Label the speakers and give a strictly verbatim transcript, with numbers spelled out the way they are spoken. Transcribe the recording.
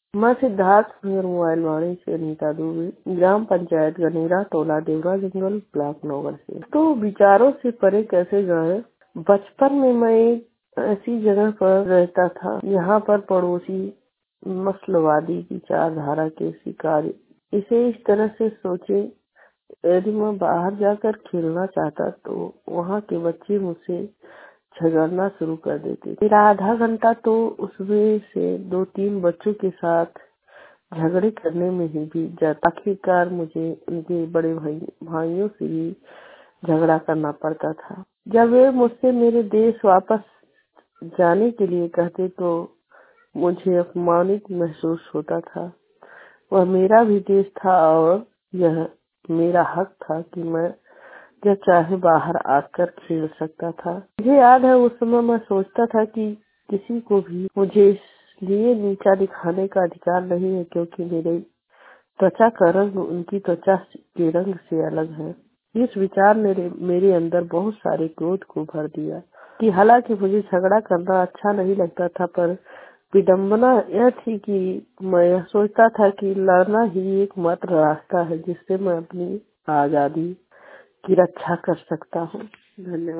Speaker 1: मैं सिद्धार्थ नगर मोबाइल वाणी से अनीता दुबे, ग्राम पंचायत गनेरा, टोला देवरा जंगल, ब्लॉक नौगढ़ से। तो विचारों से परे कैसे जाए। बचपन में मैं एक ऐसी जगह पर रहता था, यहाँ पर पड़ोसी मसलवादी विचारधारा के शिकार। इसे इस तरह से सोचे, यदि मैं बाहर जाकर खेलना चाहता तो वहाँ के बच्चे मुझसे झगड़ना शुरू कर देते। मेरा आधा घंटा तो उसमें से दो तीन बच्चों के साथ झगड़े करने में ही बीत जाता। आखिरकार मुझे उनके बड़े भाई भाइयों से भी झगड़ा करना पड़ता था। जब वे मुझसे मेरे देश वापस जाने के लिए कहते तो मुझे अपमानित महसूस होता था। वह मेरा भी देश था और यह मेरा हक था कि मैं जब चाहे बाहर आकर खेल सकता था। मुझे याद है उस समय मैं सोचता था कि किसी को भी मुझे इसलिए नीचा दिखाने का अधिकार नहीं है क्योंकि मेरे त्वचा का रंग उनकी त्वचा के रंग से अलग है। इस विचार ने मेरे अंदर बहुत सारे क्रोध को भर दिया कि हालांकि मुझे झगड़ा करना अच्छा नहीं लगता था, पर विडम्बना यह थी कि मैं यह सोचता था कि लड़ना ही एकमात्र रास्ता है जिससे मैं अपनी आजादी की रक्षा कर सकता हूँ। धन्यवाद।